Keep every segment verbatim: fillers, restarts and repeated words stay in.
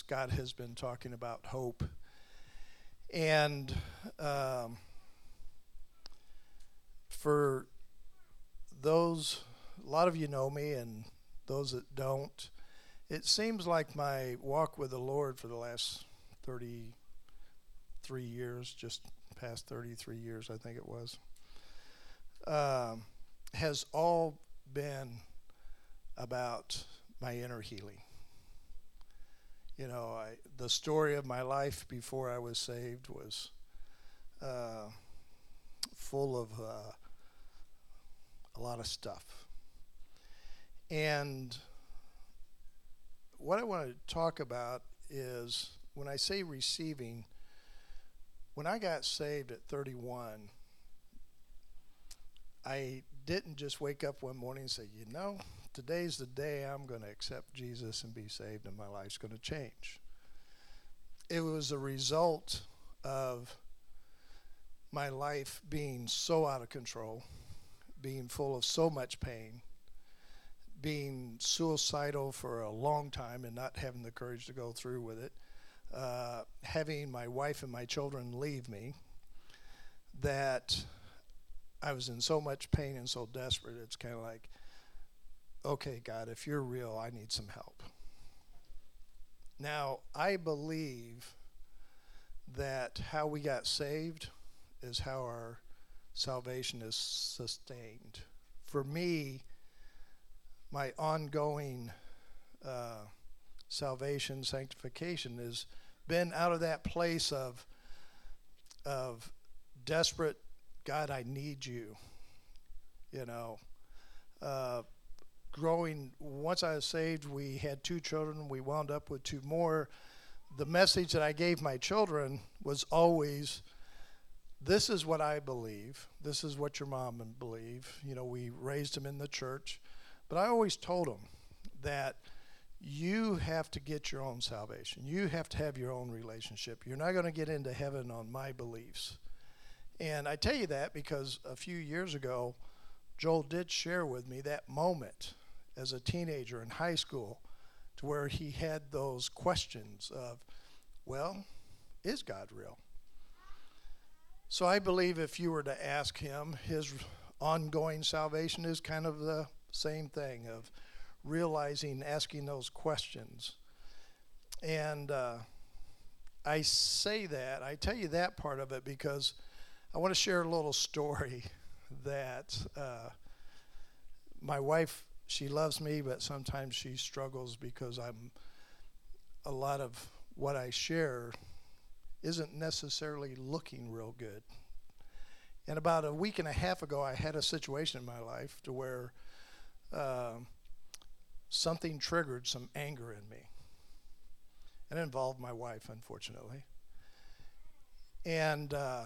weeks, God has been talking about hope. And um, for those, a lot of you know me, and those that don't, it seems like my walk with the Lord for the last thirty-three years, just past thirty-three years, I think it was, um, has all been about my inner healing. You know, I, the story of my life before I was saved was uh, full of uh, a lot of stuff. And what I want to talk about is when I say receiving, when I got saved at thirty-one, I didn't just wake up one morning and say, you know, today's the day I'm going to accept Jesus and be saved and my life's going to change. It was a result of my life being so out of control, being full of so much pain, being suicidal for a long time and not having the courage to go through with it, uh, having my wife and my children leave me, that I was in so much pain and so desperate, it's kind of like, okay, God, if you're real, I need some help. Now, I believe that how we got saved is how our salvation is sustained. For me, my ongoing uh, salvation, sanctification has been out of that place of, of desperate, God, I need you, you know. Uh, growing, once I was saved, we had two children. We wound up with two more. The message that I gave my children was always, this is what I believe. This is what your mom and believe. You know, we raised them in the church. But I always told them that you have to get your own salvation. You have to have your own relationship. You're not going to get into heaven on my beliefs. And I tell you that because a few years ago, Joel did share with me that moment as a teenager in high school to where he had those questions of, well, is God real? So I believe if you were to ask him, his ongoing salvation is kind of the same thing of realizing, asking those questions. And uh, I say that, I tell you that part of it because I want to share a little story that uh, my wife, she loves me, but sometimes she struggles because I'm, a lot of what I share isn't necessarily looking real good. And about a week and a half ago, I had a situation in my life to where uh, something triggered some anger in me. And it involved my wife, unfortunately. And uh,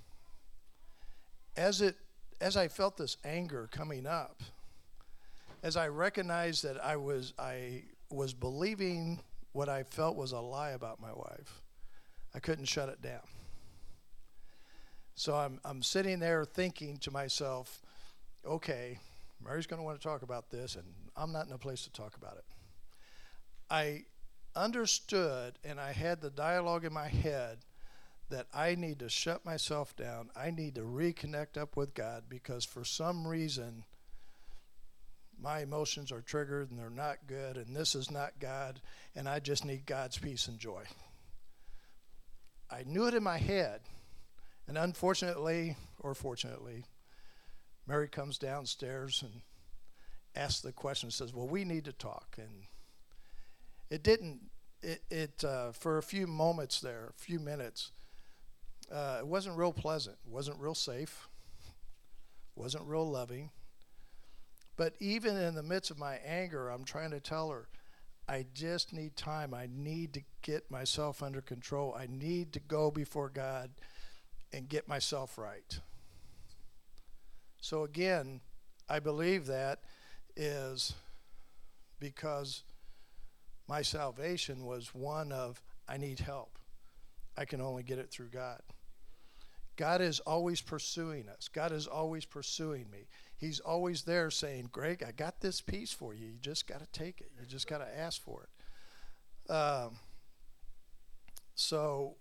as it, as I felt this anger coming up, as I recognized that I was, I was believing what I felt was a lie about my wife, I couldn't shut it down. So I'm, I'm sitting there thinking to myself, okay, Mary's going to want to talk about this, and I'm not in a place to talk about it. I understood, and I had the dialogue in my head that I need to shut myself down. I need to reconnect up with God because for some reason my emotions are triggered and they're not good and this is not God and I just need God's peace and joy. I knew it in my head, and unfortunately, or fortunately, Mary comes downstairs and asks the question, says, well, we need to talk. And it didn't, it, it uh, for a few moments there, a few minutes, Uh, it wasn't real pleasant. It wasn't real safe. It wasn't real loving. But even in the midst of my anger, I'm trying to tell her, I just need time. I need to get myself under control. I need to go before God and get myself right. So again, I believe that is because my salvation was one of, I need help. I can only get it through God. God is always pursuing us. God is always pursuing me. He's always there saying, Greg, I got this piece for you. You just got to take it. You just got to ask for it. Um, So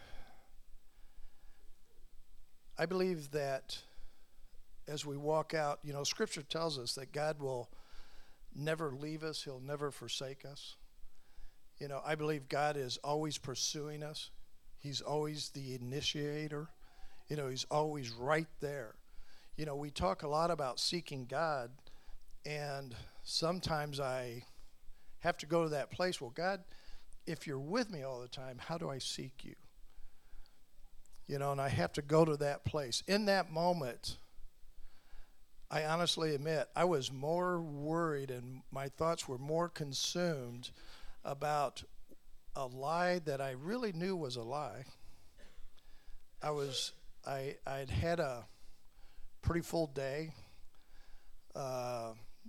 I believe that as we walk out, you know, Scripture tells us that God will never leave us. He'll never forsake us. You know, I believe God is always pursuing us. He's always the initiator. You know, he's always right there. You know, we talk a lot about seeking God, and sometimes I have to go to that place. Well, God, if you're with me all the time, how do I seek you? You know, and I have to go to that place. In that moment, I honestly admit, I was more worried and my thoughts were more consumed about a lie that I really knew was a lie. I was, I, I'd had a pretty full day. Uh,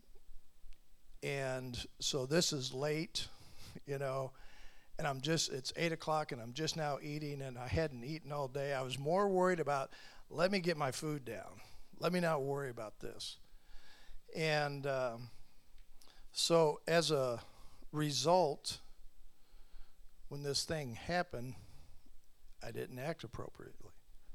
and so this is late, you know, and I'm just, it's eight o'clock and I'm just now eating and I hadn't eaten all day. I was more worried about, let me get my food down. Let me not worry about this. And um, so as a result, when this thing happened, I didn't act appropriately.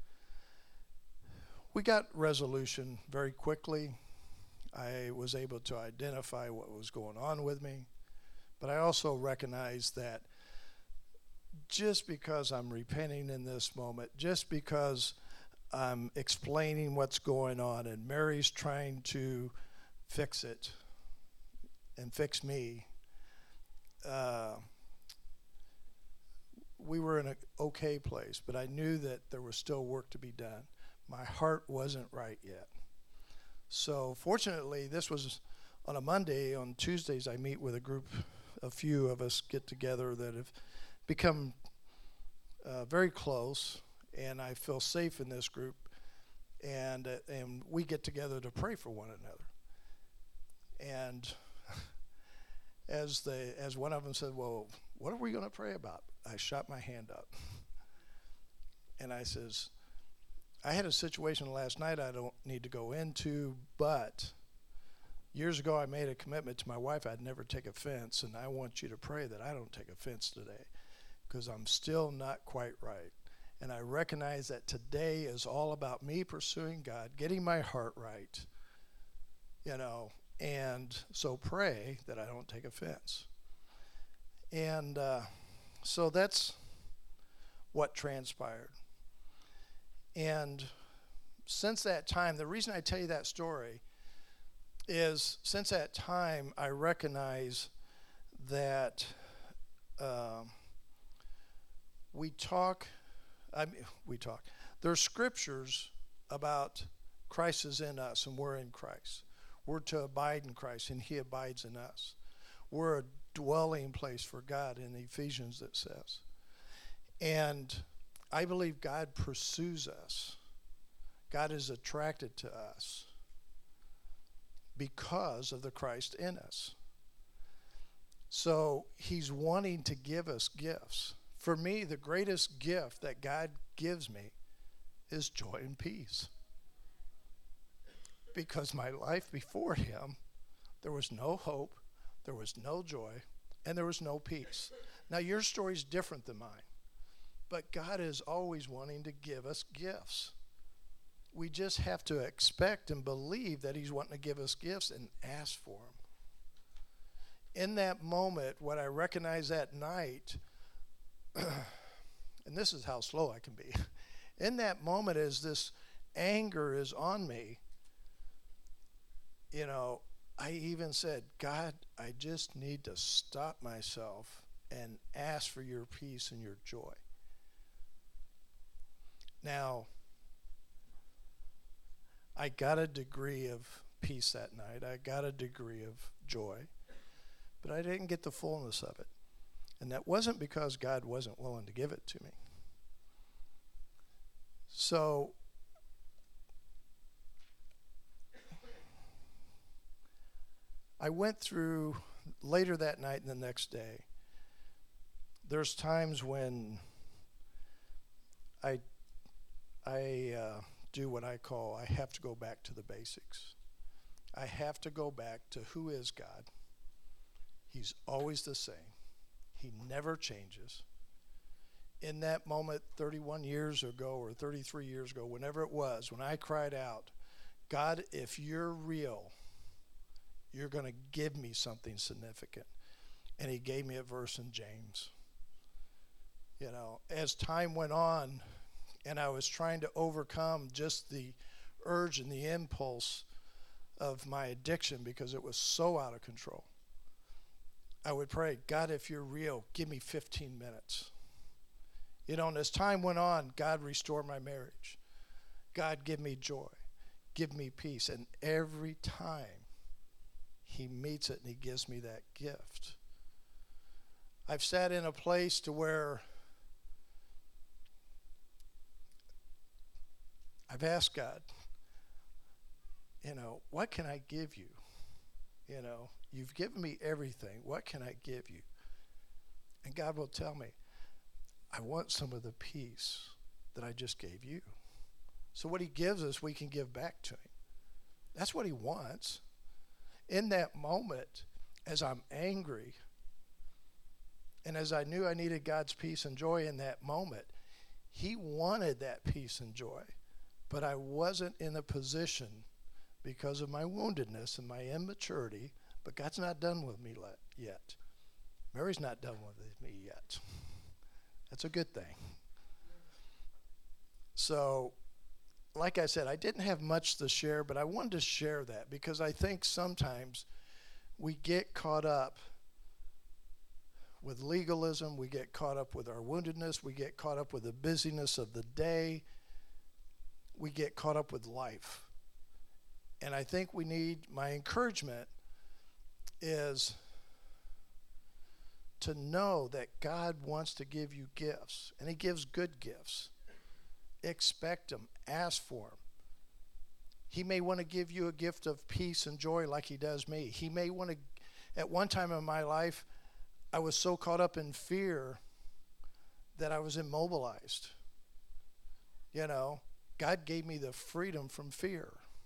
We got resolution very quickly. I was able to identify what was going on with me, but I also recognized that just because I'm repenting in this moment, just because I'm explaining what's going on and Mary's trying to fix it and fix me, uh, we were in an okay place, but I knew that there was still work to be done. My heart wasn't right yet. So fortunately, this was on a Monday. On Tuesdays, I meet with a group, a few of us get together that have become uh, very close, and I feel safe in this group, and uh, and we get together to pray for one another. And as they, as one of them said, well, what are we going to pray about? I shot my hand up. And I says, I had a situation last night I don't need to go into, but years ago I made a commitment to my wife I'd never take offense, and I want you to pray that I don't take offense today, because I'm still not quite right. And I recognize that today is all about me pursuing God, getting my heart right, you know, and so pray that I don't take offense. And uh, so that's what transpired. And since that time, the reason I tell you that story is since that time, I recognize that um, we talk, I mean, we talk, there's scriptures about Christ is in us and we're in Christ. We're to abide in Christ and he abides in us. We're a dwelling place for God in Ephesians, that says. And I believe God pursues us. God is attracted to us because of the Christ in us. So he's wanting to give us gifts. For me, the greatest gift that God gives me is joy and peace. Because my life before him, there was no hope, there was no joy, and there was no peace. Now your story's different than mine. But God is always wanting to give us gifts. We just have to expect and believe that he's wanting to give us gifts and ask for them. In that moment, what I recognized that night, and this is how slow I can be, in that moment as this anger is on me, you know, I even said, God, I just need to stop myself and ask for your peace and your joy. Now, I got a degree of peace that night. I got a degree of joy, but I didn't get the fullness of it. And that wasn't because God wasn't willing to give it to me. So I went through later that night and the next day. There's times when I I uh, do what I call, I have to go back to the basics. I have to go back to who is God. He's always the same. He never changes. in that moment thirty-one years ago or thirty-three years ago, whenever it was, when I cried out, God, if you're real, you're going to give me something significant. And he gave me a verse in James. You know, as time went on and I was trying to overcome just the urge and the impulse of my addiction because it was so out of control, I would pray, God, if you're real, give me fifteen minutes. You know, and as time went on, God restored my marriage. God, give me joy. Give me peace. And every time he meets it and he gives me that gift. I've sat in a place to where I've asked God, you know, what can I give you? You know, you've given me everything. What can I give you? And God will tell me, I want some of the peace that I just gave you. So what he gives us, we can give back to him. That's what he wants. In that moment, as I'm angry, and as I knew I needed God's peace and joy in that moment, he wanted that peace and joy. But I wasn't in a position because of my woundedness and my immaturity, but God's not done with me yet. Mary's not done with me yet. That's a good thing. So, like I said, I didn't have much to share, but I wanted to share that because I think sometimes we get caught up with legalism, we get caught up with our woundedness, we get caught up with the busyness of the day, we get caught up with life. And I think we need, my encouragement is to know that God wants to give you gifts, and he gives good gifts. Expect them, ask for them. He may want to give you a gift of peace and joy like he does me. He may want to, at one time in my life, I was so caught up in fear that I was immobilized. You know, God gave me the freedom from fear.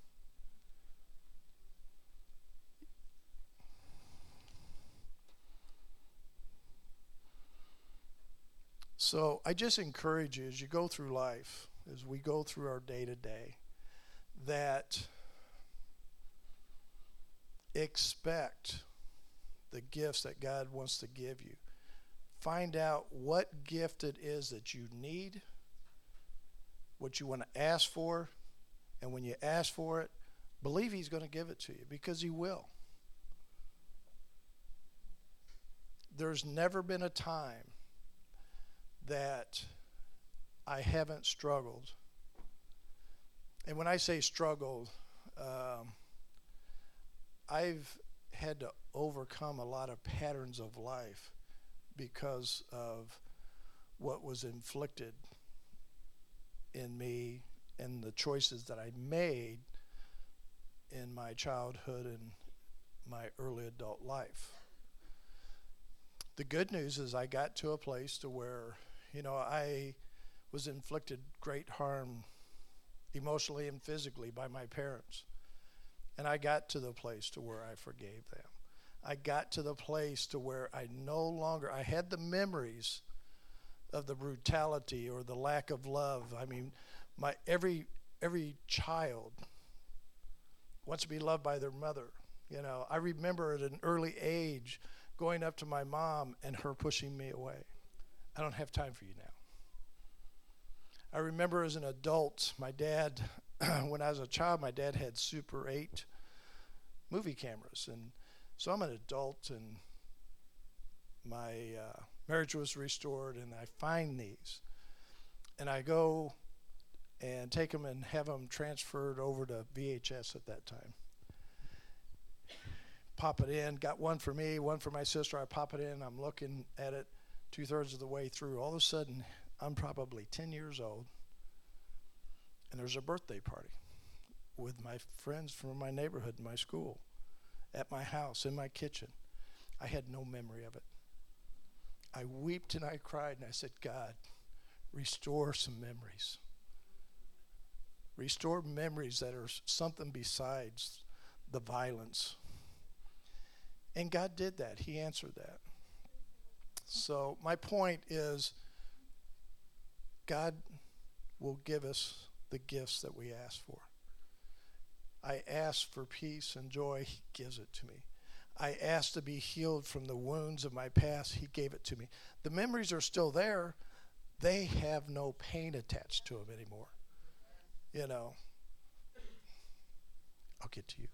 So I just encourage you as you go through life, as we go through our day-to-day, that expect the gifts that God wants to give you. Find out what gift it is that you need, what you want to ask for, and when you ask for it, believe he's going to give it to you because he will. There's never been a time that I haven't struggled. And when I say struggled, um, I've had to overcome a lot of patterns of life because of what was inflicted in me and the choices that I made in my childhood and my early adult life. The good news is I got to a place to where, you know, I was inflicted great harm emotionally and physically by my parents. And I got to the place to where I forgave them. I got to the place to where I no longer, I had the memories of the brutality or the lack of love. I mean, my every every child wants to be loved by their mother. You know, I remember at an early age going up to my mom and her pushing me away. I don't have time for you now. I remember as an adult, my dad, when I was a child, my dad had Super eight movie cameras. And so I'm an adult and my uh, marriage was restored and I find these. And I go and take them and have them transferred over to V H S at that time. Pop it in, got one for me, one for my sister. I pop it in, I'm looking at it two-thirds of the way through. All of a sudden, I'm probably ten years old, and there's a birthday party with my friends from my neighborhood, my school, at my house, in my kitchen. I had no memory of it. I wept and I cried, and I said, God, restore some memories. Restore memories that are something besides the violence. And God did that. He answered that. So my point is, God will give us the gifts that we ask for. I ask for peace and joy, he gives it to me. I asked to be healed from the wounds of my past, he gave it to me. The memories are still there. They have no pain attached to them anymore. You know, I'll get to you.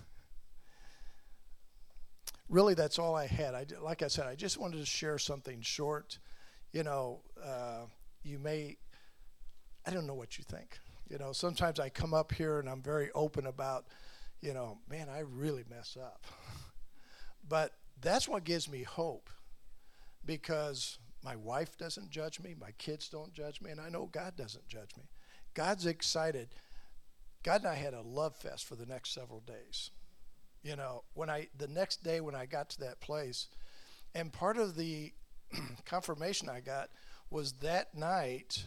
Really, that's all I had. I, like I said, I just wanted to share something short. You know, uh, you may, I don't know what you think. You know, sometimes I come up here and I'm very open about, you know, man, I really mess up. But that's what gives me hope, because my wife doesn't judge me, my kids don't judge me, and I know God doesn't judge me. God's excited. God and I had a love fest for the next several days. You know, when I the next day when I got to that place, and part of the confirmation I got was that night,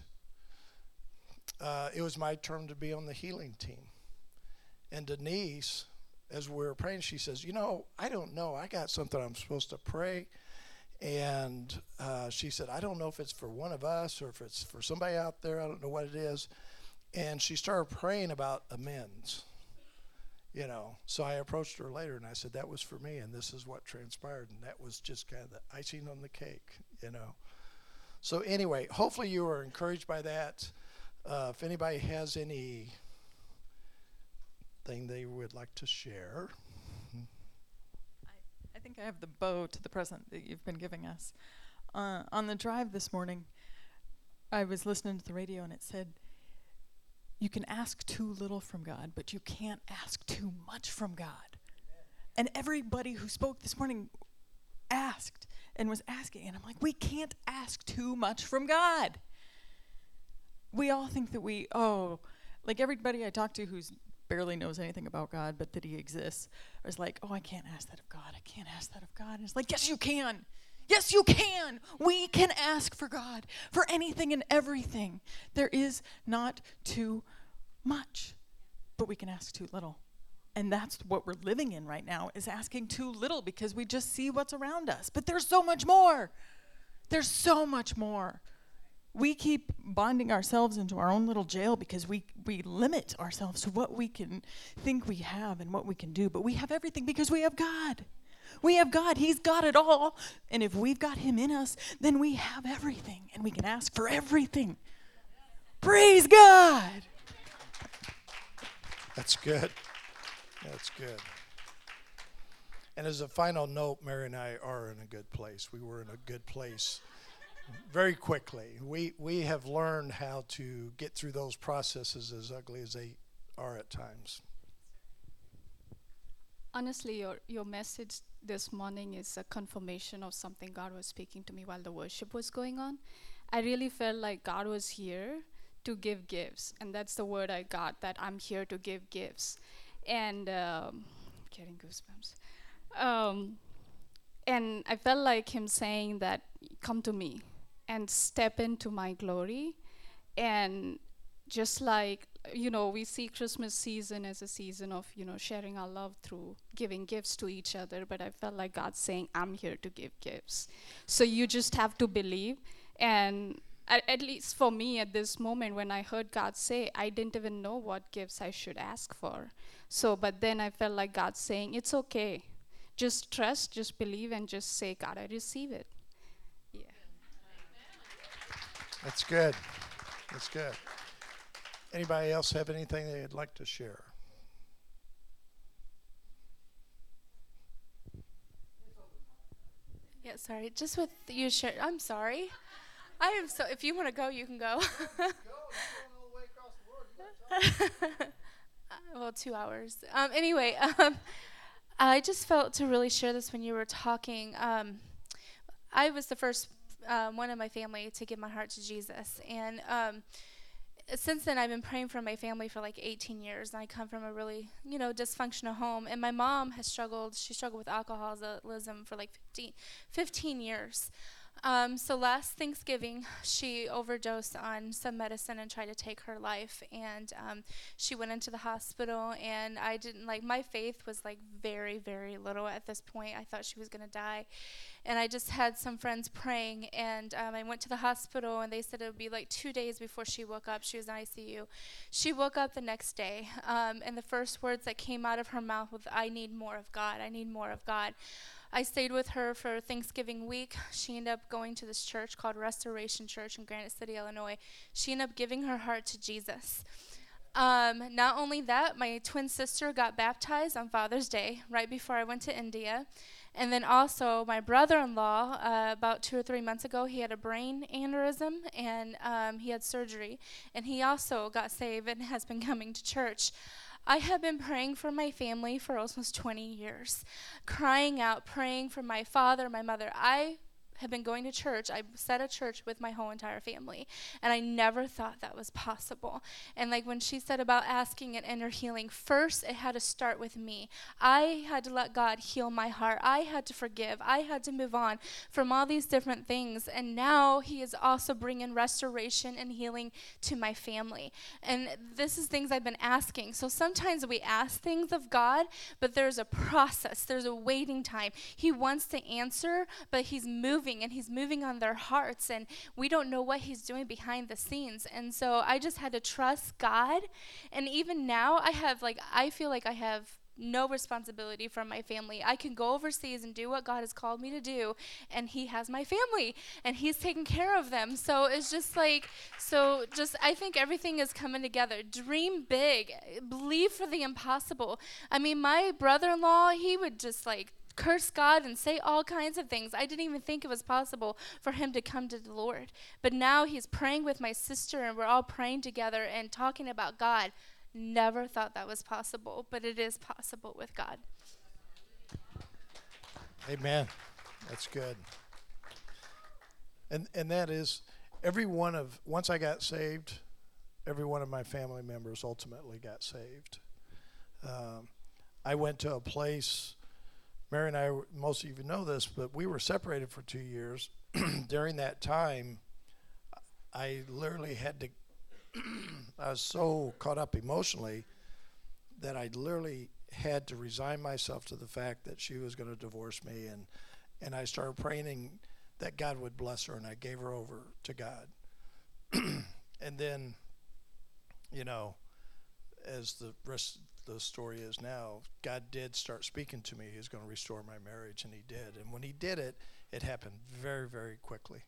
uh, it was my turn to be on the healing team. And Denise, as we were praying, she says, you know, I don't know. I got something I'm supposed to pray. And uh, she said, I don't know if it's for one of us or if it's for somebody out there. I don't know what it is. And she started praying about amends. You know, so I approached her later and I said, that was for me, and this is what transpired. And that was just kind of the icing on the cake, you know. So anyway, hopefully you were encouraged by that. Uh, if anybody has any thing they would like to share. I, I think I have the bow to the present that you've been giving us. Uh, on the drive this morning, I was listening to the radio and it said, you can ask too little from God, but you can't ask too much from God. And everybody who spoke this morning asked and was asking, and I'm like, we can't ask too much from God. We all think that we, oh, like everybody I talk to who's barely knows anything about God, but that he exists, is like, oh, I can't ask that of God. I can't ask that of God. And it's like, yes, you can. Yes, you can. We can ask for God for anything and everything. There is not too much, but we can ask too little. And that's what we're living in right now, is asking too little, because we just see what's around us. But there's so much more. There's so much more. We keep bonding ourselves into our own little jail because we, we limit ourselves to what we can think we have and what we can do. But we have everything because we have God. We have God. He's got it all. And if we've got him in us, then we have everything. And we can ask for everything. Praise God. That's good. That's good. And as a final note, Mary and I are in a good place. We were in a good place very quickly. We we have learned how to get through those processes, as ugly as they are at times. Honestly, your your message this morning is a confirmation of something God was speaking to me while the worship was going on. I really felt like God was here to give gifts, and that's the word I got, that I'm here to give gifts. And um, getting goosebumps. Um, and I felt like him saying that, come to me and step into my glory. And just like, you know, we see Christmas season as a season of, you know, sharing our love through giving gifts to each other. But I felt like God saying, I'm here to give gifts. So you just have to believe. And at, at least for me at this moment, when I heard God say, I didn't even know what gifts I should ask for. So, but then I felt like God saying, it's okay. Just trust, just believe, and just say, God, I receive it. Yeah. That's good. That's good. Anybody else have anything they'd like to share? Yeah, sorry. Just with you share. I'm sorry. I am so. If you want to go, you can go. uh, well, two hours. Um. Anyway, um, I just felt to really share this when you were talking. Um, I was the first um, one in my family to give my heart to Jesus, and um, since then I've been praying for my family for like eighteen years. And I come from a really, you know, dysfunctional home, and my mom has struggled. She struggled with alcoholism for like fifteen, fifteen years. Um, so last Thanksgiving, she overdosed on some medicine and tried to take her life. And um, she went into the hospital, and I didn't, like, my faith was, like, very, very little at this point. I thought she was going to die. And I just had some friends praying, and um, I went to the hospital, and they said it would be, like, two days before she woke up. She was in I C U. She woke up the next day, um, and the first words that came out of her mouth was, "I need more of God. I need more of God." I stayed with her for Thanksgiving week. She ended up going to this church called Restoration Church in Granite City, Illinois. She ended up giving her heart to Jesus. Um, not only that, my twin sister got baptized on Father's Day right before I went to India. And then also my brother-in-law, uh, about two or three months ago, he had a brain aneurysm, and um, he had surgery. And he also got saved and has been coming to church. I have been praying for my family for almost twenty years, crying out, praying for my father, my mother. I have been going to church. I set a church with my whole entire family, and I never thought that was possible. And like when she said about asking an inner healing, first it had to start with me. I had to let God heal my heart. I had to forgive. I had to move on from all these different things, and now he is also bringing restoration and healing to my family. And this is things I've been asking. So sometimes we ask things of God, but there's a process. There's a waiting time. He wants to answer, but he's moving, and he's moving on their hearts, and we don't know what he's doing behind the scenes. And so I just had to trust God. And even now I have like I feel like I have no responsibility for my family. I can go overseas and do what God has called me to do, and he has my family, and he's taking care of them. So it's just like, so just I think everything is coming together. Dream big, believe for the impossible. I mean, my brother-in-law, he would just like curse God and say all kinds of things. I didn't even think it was possible for him to come to the Lord. But now he's praying with my sister, and we're all praying together and talking about God. Never thought that was possible, but it is possible with God. Amen. That's good. And and that is every one of once I got saved, every one of my family members ultimately got saved. Um, I went to a place. Mary and I, most of you know this, but we were separated for two years. During that time, I literally had to, I was so caught up emotionally that I literally had to resign myself to the fact that she was going to divorce me. And, and I started praying that God would bless her, and I gave her over to God. And then, you know, as the rest the story is now, God did start speaking to me. He was going to restore my marriage, and he did. And when he did it, it happened very, very quickly.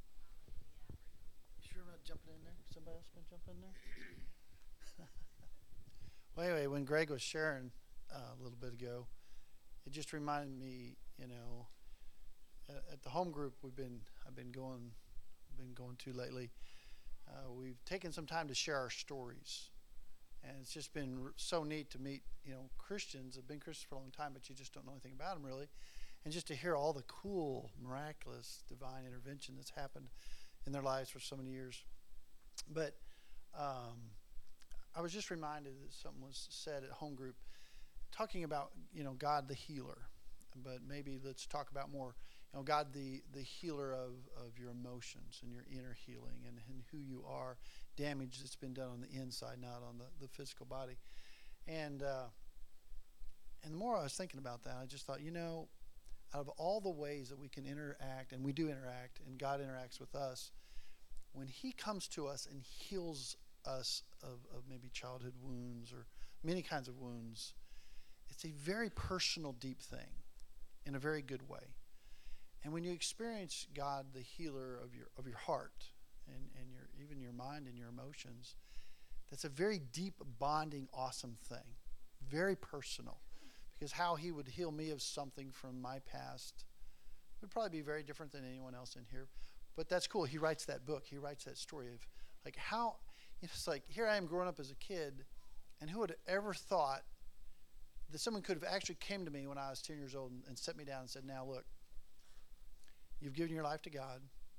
You sure about jumping in there? Somebody else going to jump in there? Well, anyway, when Greg was sharing uh, a little bit ago, it just reminded me, you know, at, at the home group we've been, I've been going, been going to lately. Uh, we've taken some time to share our stories. And it's just been r- so neat to meet, you know, Christians, have been Christians for a long time, but you just don't know anything about them really. And just to hear all the cool, miraculous, divine intervention that's happened in their lives for so many years. But um, I was just reminded that something was said at home group, talking about, you know, God the healer. But maybe let's talk about more, you know, God the, the healer of, of your emotions and your inner healing and, and who you are. Damage that's been done on the inside, not on the, the physical body. And uh, and the more I was thinking about that, I just thought, you know, out of all the ways that we can interact, and we do interact, and God interacts with us, when he comes to us and heals us of, of maybe childhood wounds or many kinds of wounds, it's a very personal, deep thing in a very good way. And when you experience God, the healer of your of your heart, and, and your even your mind and your emotions, that's a very deep, bonding, awesome thing. Very personal. Because how he would heal me of something from my past would probably be very different than anyone else in here. But that's cool. He writes that book. He writes that story of like how, you know, it's like here I am growing up as a kid, and who would have ever thought that someone could have actually came to me when I was ten years old and, and set me down and said, now look, you've given your life to God.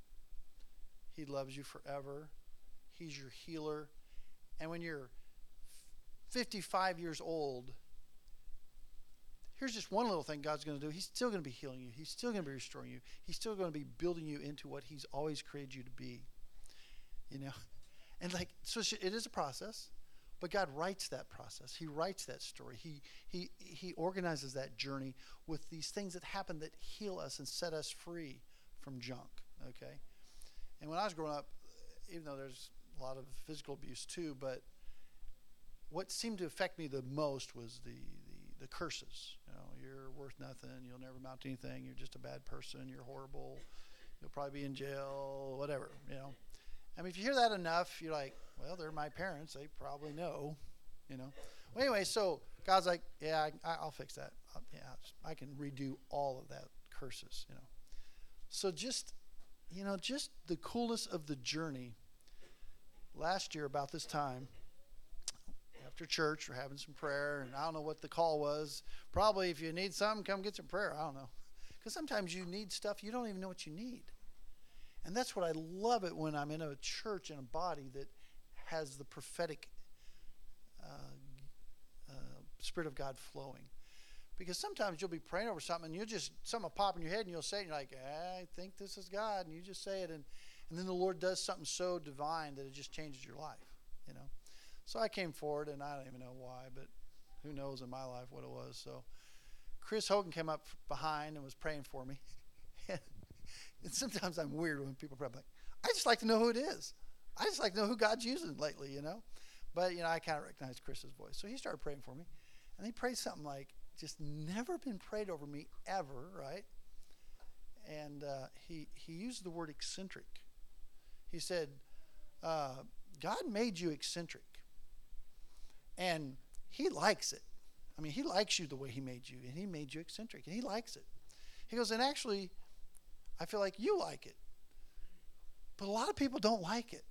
He loves you forever. He's your healer. And when you're fifty-five years old, here's just one little thing God's going to do. He's still going to be healing you. He's still going to be restoring you. He's still going to be building you into what he's always created you to be. You know? And like, so it is a process, but God writes that process. He writes that story. He he he organizes that journey with these things that happen that heal us and set us free from junk, okay? And when I was growing up, even though there's a lot of physical abuse too, but what seemed to affect me the most was the, the, the curses. You know, you're worth nothing. You'll never amount to anything. You're just a bad person. You're horrible. You'll probably be in jail, whatever, you know. I mean, if you hear that enough, you're like, well, they're my parents. They probably know, you know. Well, anyway, so God's like, yeah, I, I'll fix that. I'll, yeah, I can redo all of that curses, you know. So just, you know, just the coolness of the journey. Last year, about this time, after church, we're having some prayer, and I don't know what the call was. Probably if you need something, come get some prayer. I don't know. Because sometimes you need stuff, you don't even know what you need. And that's what I love it when I'm in a church, in a body that has the prophetic uh, uh, Spirit of God flowing. Because sometimes you'll be praying over something and you'll just, something will pop in your head and you'll say it and you're like, I think this is God. And you just say it and, and then the Lord does something so divine that it just changes your life, you know. So I came forward and I don't even know why, but who knows in my life what it was. So Chris Hogan came up behind and was praying for me. And sometimes I'm weird when people pray. I'm like, I just like to know who it is. I just like to know who God's using lately, you know. But, you know, I kind of recognized Chris's voice. So he started praying for me. And he prayed something like, just never been prayed over me ever, right? And uh, he, he used the word eccentric. He said, uh, God made you eccentric. And he likes it. I mean, he likes you the way he made you. And he made you eccentric. And he likes it. He goes, and actually, I feel like you like it. But a lot of people don't like it.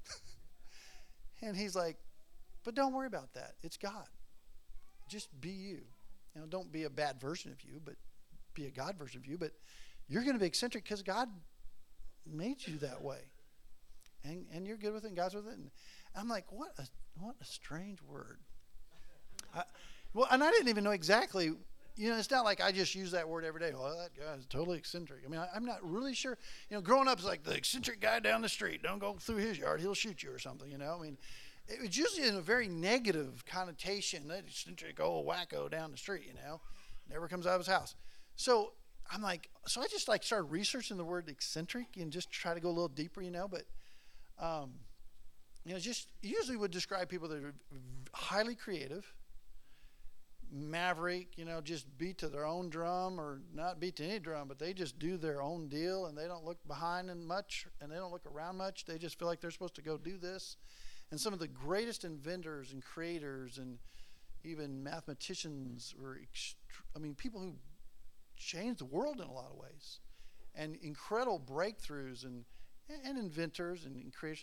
And he's like, but don't worry about that. It's God. Just be you. You know, don't be a bad version of you, but be a God version of you. But you're going to be eccentric because God made you that way. And and you're good with it and God's with it. And I'm like, what a what a strange word. I, well, and I didn't even know exactly. You know, it's not like I just use that word every day. Well, that guy's totally eccentric. I mean, I, I'm not really sure. You know, growing up is like the eccentric guy down the street. Don't go through his yard. He'll shoot you or something, you know. I mean, it was usually in a very negative connotation. That eccentric old wacko down the street, you know. Never comes out of his house. So I'm like, so I just like started researching the word eccentric and just try to go a little deeper, you know. But, um, you know, just usually would describe people that are highly creative, maverick, you know, just beat to their own drum or not beat to any drum, but they just do their own deal and they don't look behind and much and they don't look around much. They just feel like they're supposed to go do this. And some of the greatest inventors and creators and even mathematicians were, ext- I mean, people who changed the world in a lot of ways and incredible breakthroughs and, and inventors and, and creators,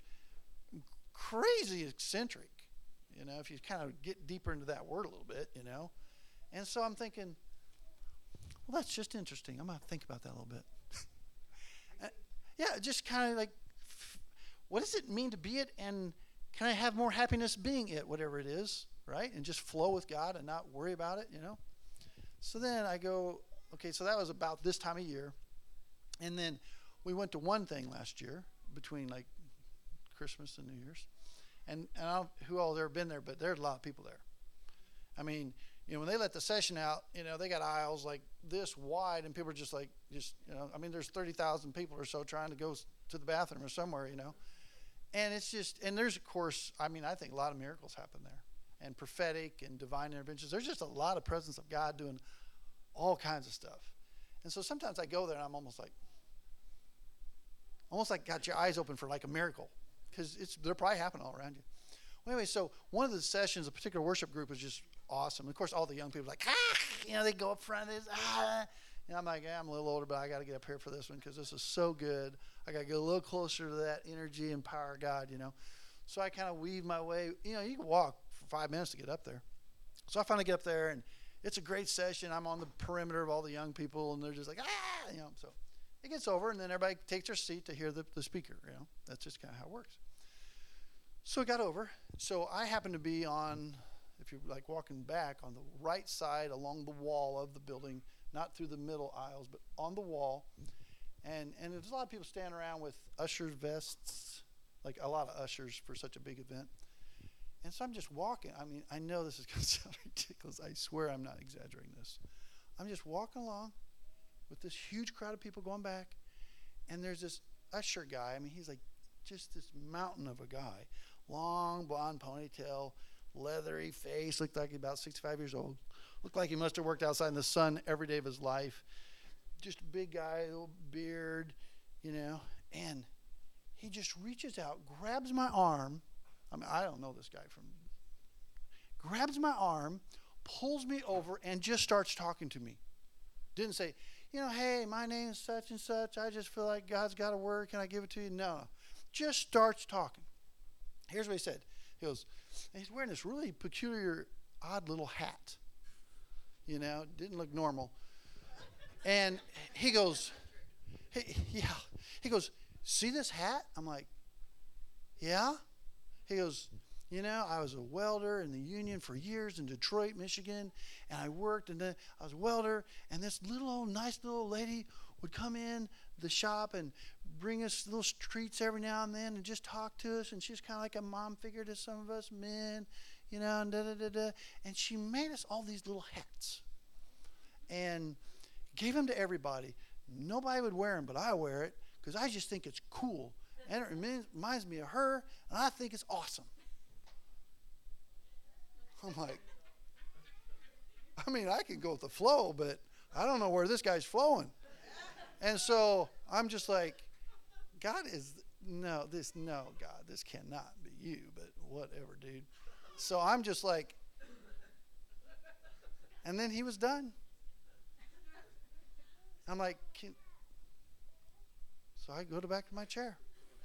crazy eccentric. You know, if you kind of get deeper into that word a little bit, you know. And so I'm thinking, well, that's just interesting. I'm going to think about that a little bit. uh, yeah, just kind of like, f- what does it mean to be it? And can I have more happiness being it, whatever it is, right? And just flow with God and not worry about it, you know. So then I go, okay, so that was about this time of year. And then we went to one thing last year between like Christmas and New Year's. And, and I don't know who all have ever been there, but there's a lot of people there. I mean, you know, when they let the session out, you know, they got aisles like this wide, and people are just like, just, you know, I mean, there's thirty thousand people or so trying to go to the bathroom or somewhere, you know. And it's just, and there's, of course, I mean, I think a lot of miracles happen there, and prophetic and divine interventions. There's just a lot of presence of God doing all kinds of stuff. And so sometimes I go there, and I'm almost like, almost like got your eyes open for like a miracle. Because it's they're probably happening all around you. Well, anyway, so one of the sessions, a particular worship group was just awesome. Of course, all the young people are like, ah, you know, they go up front of this, ah. And I'm like, yeah, I'm a little older, but I got to get up here for this one because this is so good. I got to get a little closer to that energy and power of God, you know. So I kind of weave my way. You know, you can walk for five minutes to get up there. So I finally get up there, and it's a great session. I'm on the perimeter of all the young people, and they're just like, ah, you know. So it gets over, and then everybody takes their seat to hear the, the speaker, you know. That's just kind of how it works. So it got over. So I happened to be on, if you're like walking back on the right side along the wall of the building, not through the middle aisles, but on the wall. And and there's a lot of people standing around with ushers vests, like a lot of ushers for such a big event. And so I'm just walking. I mean, I know this is going to sound ridiculous. I swear I'm not exaggerating this. I'm just walking along with this huge crowd of people going back. And there's this usher guy. I mean, he's like just this mountain of a guy. Long blonde ponytail, leathery face, looked like he's about sixty-five years old. Looked like he must have worked outside in the sun every day of his life. Just a big guy, little beard, you know. And he just reaches out, grabs my arm. I mean, I don't know this guy from. Grabs my arm, pulls me over, and just starts talking to me. Didn't say, you know, hey, my name is such and such. I just feel like God's got a word. Can I give it to you? No. Just starts talking. Here's what he said. He goes, and he's wearing this really peculiar, odd little hat. You know, didn't look normal. And he goes, hey, yeah. He goes, see this hat? I'm like, yeah. He goes, you know, I was a welder in the union for years in Detroit, Michigan, and I worked, and then I was a welder, and this little old nice little lady would come in the shop and bring us little treats every now and then and just talk to us, and she's kind of like a mom figure to some of us men, you know, and da da da da. And she made us all these little hats and gave them to everybody. Nobody would wear them, but I wear it because I just think it's cool. And it reminds, reminds me of her, and I think it's awesome. I'm like, I mean, I can go with the flow, but I don't know where this guy's flowing. And so I'm just like, God is, no, this, no, God, this cannot be you, but whatever, dude. So I'm just like, and then he was done. I'm like, can, so I go to back to my chair.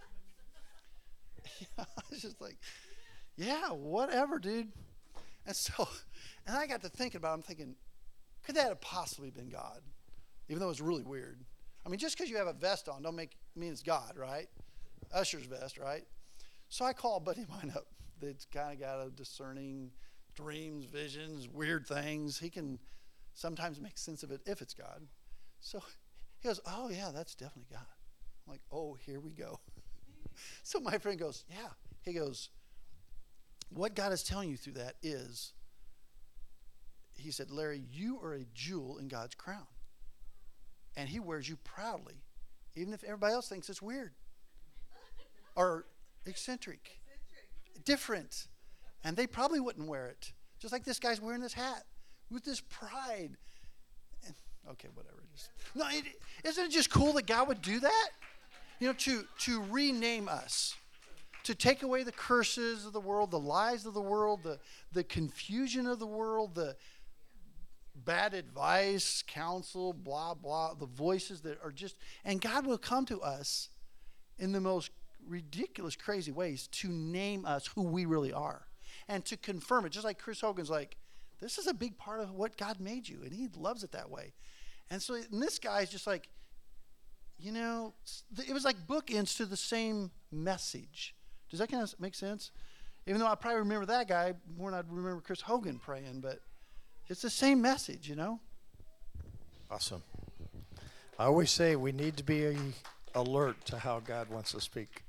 I was just like, yeah, whatever, dude. And so, and I got to thinking about it. I'm thinking, could that have possibly been God? Even though it was really weird. I mean, just because you have a vest on don't make mean it's God, right? Usher's vest, right? So I call a buddy of mine up that's kind of got a discerning dreams, visions, weird things. He can sometimes make sense of it if it's God. So he goes, oh, yeah, that's definitely God. I'm like, oh, here we go. So my friend goes, yeah. He goes, what God is telling you through that is, he said, Larry, you are a jewel in God's crown. And he wears you proudly, even if everybody else thinks it's weird or eccentric, different. And they probably wouldn't wear it. Just like this guy's wearing this hat with this pride. And, okay, whatever. Just, no, it, isn't it just cool that God would do that? You know, to, to rename us, to take away the curses of the world, the lies of the world, the, the confusion of the world, the bad advice, counsel, blah, blah, the voices that are just, and God will come to us in the most ridiculous, crazy ways to name us who we really are and to confirm it. Just like Chris Hogan's like, this is a big part of what God made you, and he loves it that way. And so and this guy's just like, you know, it was like bookends to the same message. Does that kind of make sense? Even though I probably remember that guy more than I'd remember Chris Hogan praying, but it's the same message, you know? Awesome. I always say we need to be alert to how God wants to speak.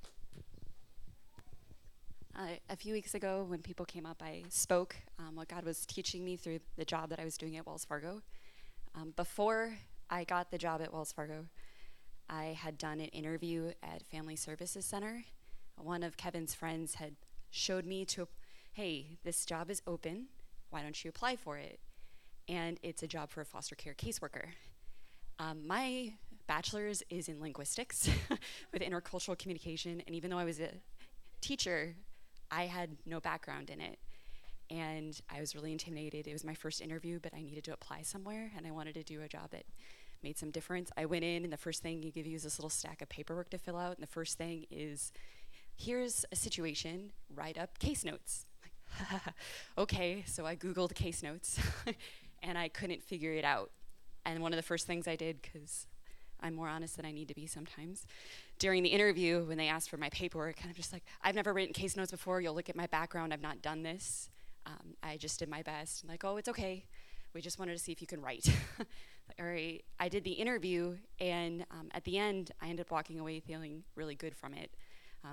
Uh, a few weeks ago, when people came up, I spoke um, what God was teaching me through the job that I was doing at Wells Fargo. Um, before I got the job at Wells Fargo, I had done an interview at Family Services Center. One of Kevin's friends had showed me to, hey, this job is open. Why don't you apply for it? And it's a job for a foster care caseworker. Um, my bachelor's is in linguistics with intercultural communication, and even though I was a teacher, I had no background in it. And I was really intimidated. It was my first interview, but I needed to apply somewhere, and I wanted to do a job that made some difference. I went in, and the first thing you give you is this little stack of paperwork to fill out, and the first thing is, here's a situation, write up case notes. Okay, so I Googled case notes, and I couldn't figure it out. And one of the first things I did, because I'm more honest than I need to be sometimes, during the interview, when they asked for my paperwork, and I'm just like, I've never written case notes before. You'll look at my background. I've not done this. Um, I just did my best. I'm like, oh, it's okay. We just wanted to see if you can write. All right. I did the interview, and um, at the end, I ended up walking away feeling really good from it. Um,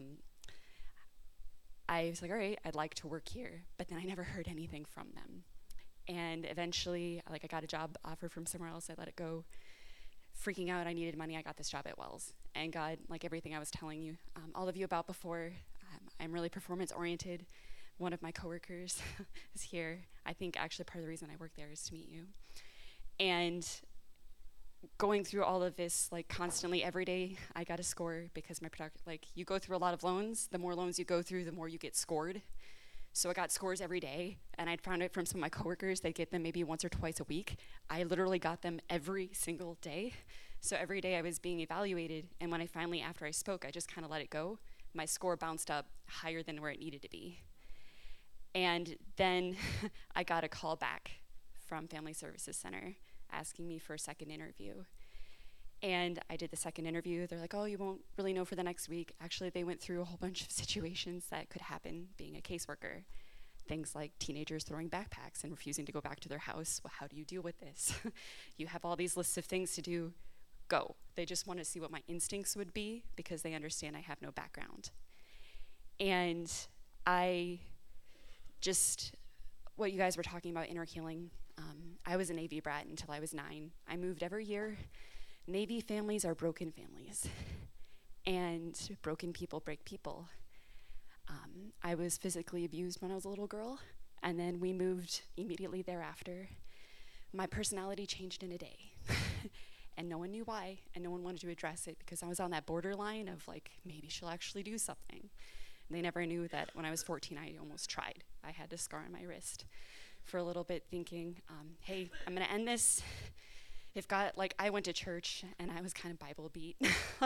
I was like, all right, I'd like to work here, but then I never heard anything from them. And eventually, like, I got a job offer from somewhere else. I let it go. Freaking out, I needed money. I got this job at Wells. And God, like everything I was telling you, um, all of you about before, um, I'm really performance oriented. One of my coworkers is here. I think actually part of the reason I work there is to meet you. And going through all of this, like constantly every day, I got a score because my product, like you go through a lot of loans. The more loans you go through, the more you get scored. So I got scores every day, and I'd found it from some of my coworkers. They'd get them maybe once or twice a week. I literally got them every single day. So every day I was being evaluated, and when I finally, after I spoke, I just kind of let it go. My score bounced up higher than where it needed to be. And then I got a call back from Family Services Center asking me for a second interview. And I did the second interview. They're like, oh, you won't really know for the next week. Actually, they went through a whole bunch of situations that could happen being a caseworker. Things like teenagers throwing backpacks and refusing to go back to their house. Well, how do you deal with this? You have all these lists of things to do. Go. They just want to see what my instincts would be because they understand I have no background. And I just, what you guys were talking about, inner healing, um, I was a Navy brat until I was nine. I moved every year. Navy families are broken families, and broken people break people. Um, I was physically abused when I was a little girl, and then we moved immediately thereafter. My personality changed in a day, and no one knew why, and no one wanted to address it because I was on that borderline of like, maybe she'll actually do something. And they never knew that when I was fourteen, I almost tried. I had a scar on my wrist for a little bit thinking, um, hey, I'm gonna end this. If God, like I went to church and I was kind of Bible beat.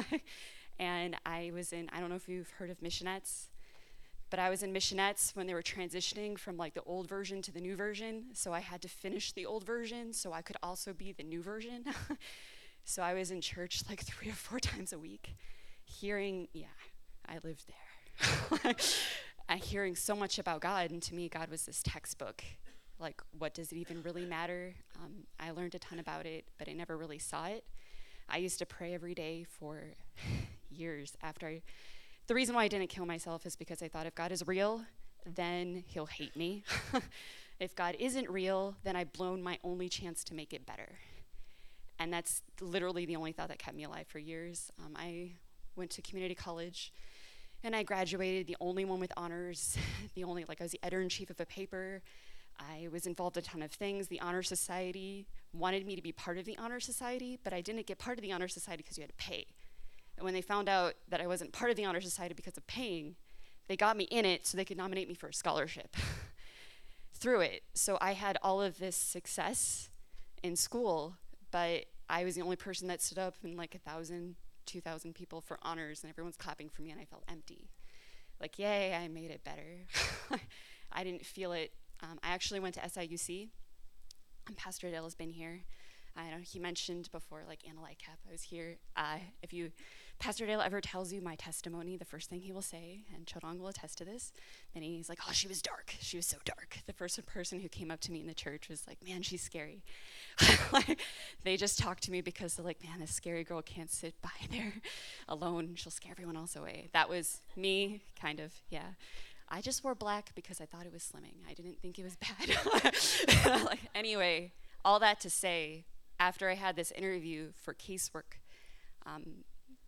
And I was in, I don't know if you've heard of missionettes, but I was in missionettes when they were transitioning from like the old version to the new version. So I had to finish the old version so I could also be the new version. So I was in church like three or four times a week, hearing, yeah, I lived there. I'm hearing so much about God, and to me, God was this textbook. Like, what does it even really matter? Um, I learned a ton about it, but I never really saw it. I used to pray every day for years after I, the reason why I didn't kill myself is because I thought if God is real, then he'll hate me. If God isn't real, then I've blown my only chance to make it better. And that's literally the only thought that kept me alive for years. Um, I went to community college, and I graduated, the only one with honors, the only, like I was the editor-in-chief of a paper. I was involved in a ton of things. The Honor Society wanted me to be part of the Honor Society, but I didn't get part of the Honor Society because you had to pay. And when they found out that I wasn't part of the Honor Society because of paying, they got me in it so they could nominate me for a scholarship through it. So I had all of this success in school, but I was the only person that stood up in like a thousand, two thousand people for honors, and everyone's clapping for me, and I felt empty. Like, yay, I made it better. I didn't feel it. Um, I actually went to S I U C, and Pastor Dale has been here. I know he mentioned before, like, Anna Lightcap, I was here. Uh, if you, Pastor Dale ever tells you my testimony, the first thing he will say, and Chodong will attest to this, then he's like, oh, she was dark. She was so dark. The first person who came up to me in the church was like, man, she's scary. Like, they just talked to me because they're like, man, this scary girl can't sit by there alone. She'll scare everyone else away. That was me, kind of, yeah. I just wore black because I thought it was slimming. I didn't think it was bad. Like, anyway, all that to say, after I had this interview for casework, um,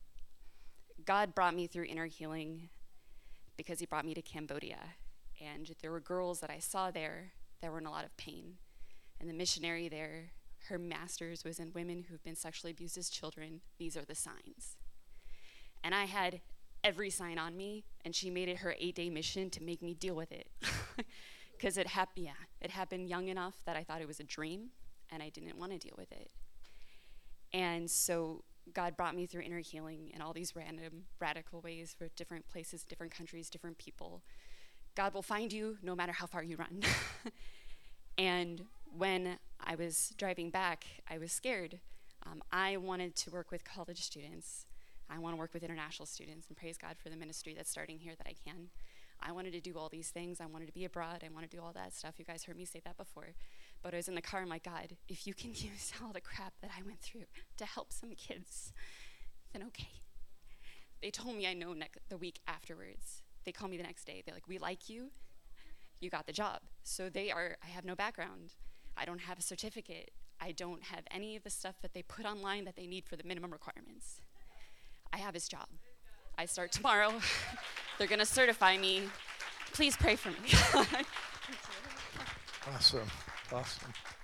God brought me through inner healing because he brought me to Cambodia. And there were girls that I saw there that were in a lot of pain. And the missionary there, her master's was in women who've been sexually abused as children. These are the signs. And I had every sign on me, and she made it her eight-day mission to make me deal with it. Because it happened, yeah, it happened young enough that I thought it was a dream, and I didn't want to deal with it. And so God brought me through inner healing in all these random, radical ways for different places, different countries, different people. God will find you no matter how far you run. And when I was driving back, I was scared. Um, I wanted to work with college students. I want to work with international students, and praise God for the ministry that's starting here that I can. I wanted to do all these things. I wanted to be abroad. I want to do all that stuff. You guys heard me say that before. But I was in the car, I'm like, God, if you can use all the crap that I went through to help some kids, then okay. They told me I know ne- the week afterwards. They called me the next day. They're like, we like you. You got the job. So they are, I have no background. I don't have a certificate. I don't have any of the stuff that they put online that they need for the minimum requirements. I have his job. I start tomorrow. They're going to certify me. Please pray for me. Awesome. Awesome.